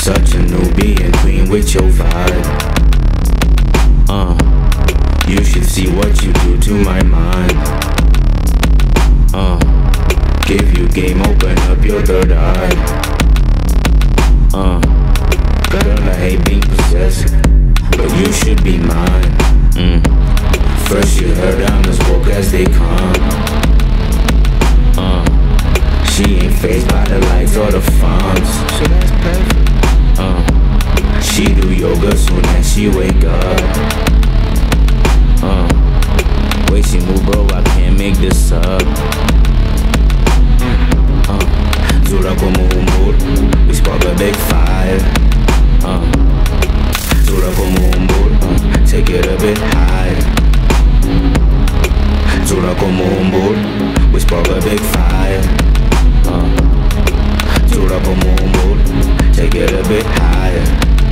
Such a newbie and queen with your vibe. You should see what you do to my mind. Give you game, open up your third eye. Girl, I hate being possessive, but you should be mine. First you heard I'm as woke as they come. She ain't fazed by the lights or the funds. So that's perfect. She do yoga soon as she wake up. Way she move, bro, I can't make this up. Zura como humor, we spark a big fire. Zura como humor, take it a bit higher. Zura como humor, we spark a big fire. Zura como humor, take it a bit higher.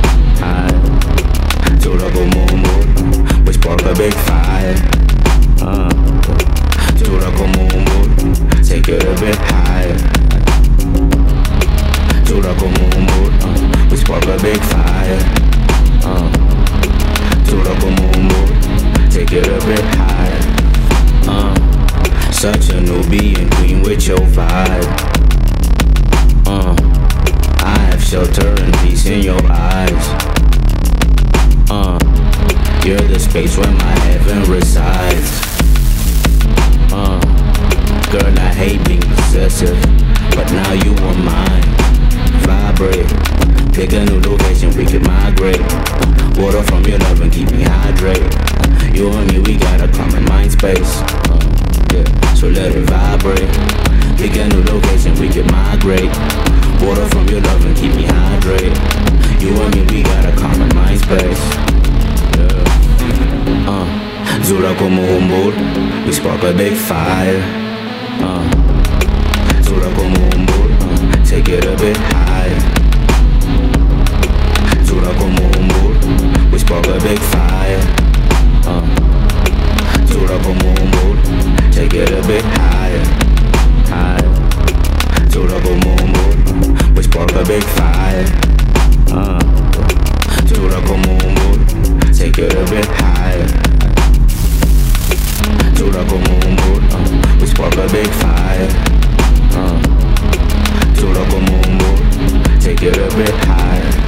Zura como humor, we spark a big fire. Zura como humor, take it a bit higher. Zura como humor, we spark a big fire. Zura como humor, take it a bit higher. Such a newbie and queen with your vibe. I have shelter and peace in your eyes. You're the space where my heaven resides. Girl, I hate being possessive, but now you are mine. Vibrate, pick a new location, we can migrate. Water from your love and keep me hydrated. You and me, we got a common mind space. So let it vibrate. Pick a new location, we can migrate. Water from your love and keep me hydrated. You and me, we got a common mind space. Zura como humor, we spark a big fire. Zura como humor, take it a bit higher. Zura como humor, we spark a big fire. Zura como humor, take it a bit higher. Zura como humor, we spark a big fire. Zura como humor, take it a bit higher. Zura como humor, we spark a big fire. Zura como humor, take it a bit higher.